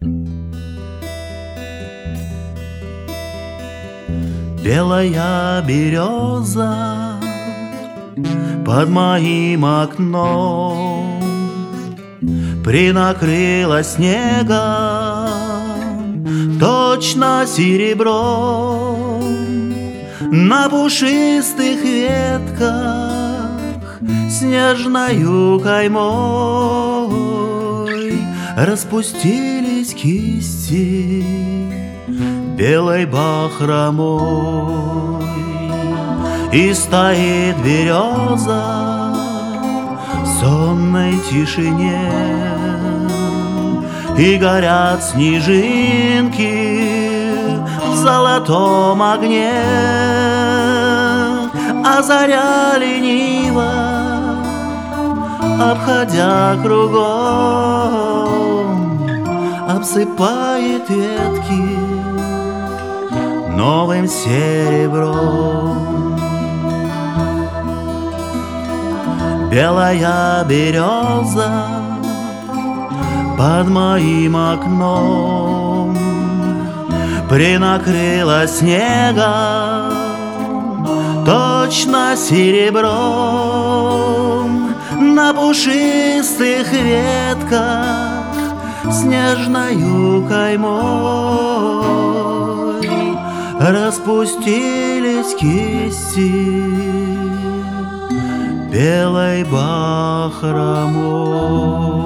Белая береза под моим окном принакрыла снегом, точно серебром. На пушистых ветках снежною каймой распустились кисти белой бахромой. И стоит береза в сонной тишине, и горят снежинки в золотом огне, а заря лениво, обходя кругом, обсыпает ветки новым серебром. Белая береза под моим окном принакрыла снегом, точно серебром. На пушистых ветках снежною каймой распустились кисти белой бахромой.